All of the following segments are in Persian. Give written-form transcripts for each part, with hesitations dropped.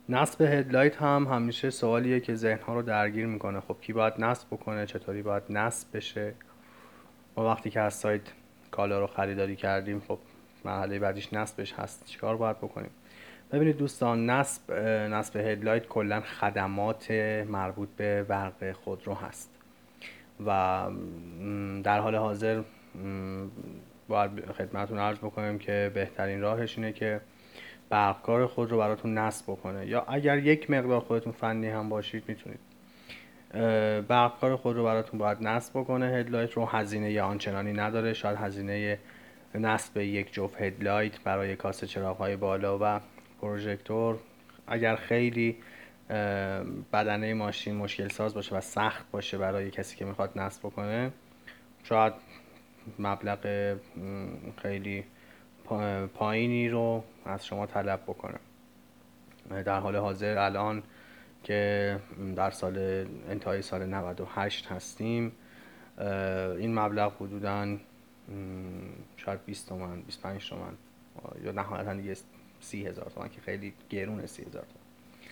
نصب هدلایت هم همیشه سوالیه که ذهنها رو درگیر میکنه. خب کی باید نصب بکنه، چطوری باید نصب بشه؟ ما وقتی که از سایت کالا رو خریداری کردیم، خب مرحله بعدیش نصبش هست، چیکار باید بکنیم؟ ببینید دوستان، نصب هدلایت کلا خدمات مربوط به برق خودرو هست و در حال حاضر باید خدمتتون عرض بکنیم که بهترین راهش اینه که برقکار خود رو براتون نصب بکنه، یا اگر یک مقدار خودتون فنی هم باشید میتونید برقکار خود رو براتون باید نصب بکنه. هدلایت رو هزینه آنچنانی نداره، شاید هزینه نصب یک جفت هدلایت برای کاسه چراغ‌های بالا و پروژکتور اگر خیلی بدنه ماشین مشکل ساز باشه و سخت باشه برای کسی که میخواد نصب بکنه، شاید مبلغ خیلی پایینی رو از شما طلب بکنه. در حال حاضر الان که در انتهای سال 98 هستیم، این مبلغ حدوداً شاید 20 تومن 25 تومن یا نهایتا دیگه 30,000 تومن که خیلی گرونه. 30,000 تومن.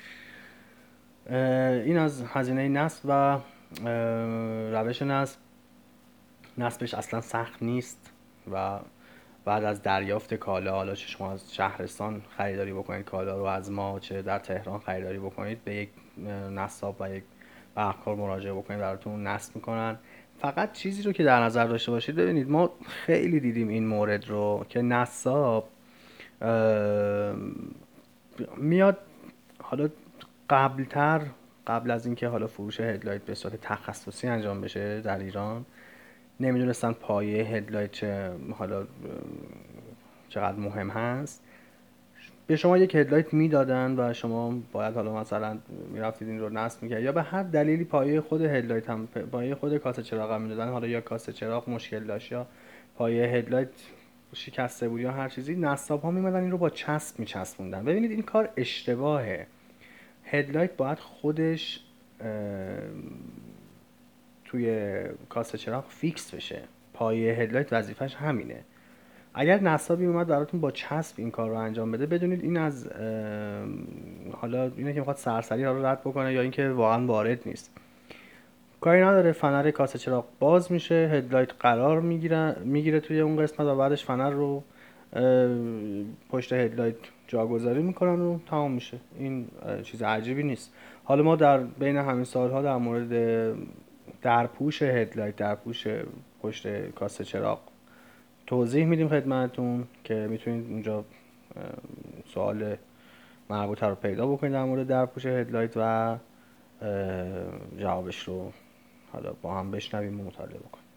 این از هزینه نصب و روش نصب. نصبش اصلا سخت نیست و بعد از دریافت کالا، حالا چه شما از شهرستان خریداری بکنید کالا رو از ما، چه در تهران خریداری بکنید، به یک نصاب و یک برقکار مراجعه بکنید، براتون نصب میکنن. فقط چیزی رو که در نظر داشته باشید، ببینید ما خیلی دیدیم این مورد رو که نصاب میاد، حالا قبل از اینکه حالا فروش هدلایت به صورت تخصصی انجام بشه در ایران، نمیدونستن پایه هدلایت چقدر مهم هست. به شما یک هدلایت میدادن و شما باید حالا مثلا میرفتید این رو نصب میکرد، یا به هر دلیلی پایه خود هدلایت هم، پایه خود کاسه چراغ هم میدادن، حالا یا کاسه چراغ مشکل داشت یا پایه هدلایت شکسته بود یا هر چیزی، نصاب ها میمدن این رو با چسب میچسبوندن. ببینید این کار اشتباهه. هدلایت باید خودش توی کاسه چراغ فیکس بشه. پایه هدلایت وظیفش همینه. اگر نصابی اومد براتون با چسب این کار رو انجام بده، بدونید این از حالا اینه که میخواد سرسری ها رو رد بکنه یا اینکه واقعا وارد نیست. کاری نداره، فنر کاسه چراغ باز میشه، هدلایت قرار میگیره توی اون قسمت و بعدش فنر رو پشت هدلایت جاگذاری میکنن و تمام میشه. این چیز عجیبی نیست. حالا ما در بین همین سالها در مورد درپوش هدلایت، درپوش پشت کاسه چراغ توضیح میدیم خدمتتون که میتونید اونجا سوال مربوطه رو پیدا بکنید در مورد درپوش هدلایت و جوابش رو حالا با هم بشنویم و مطالعه بکنیم.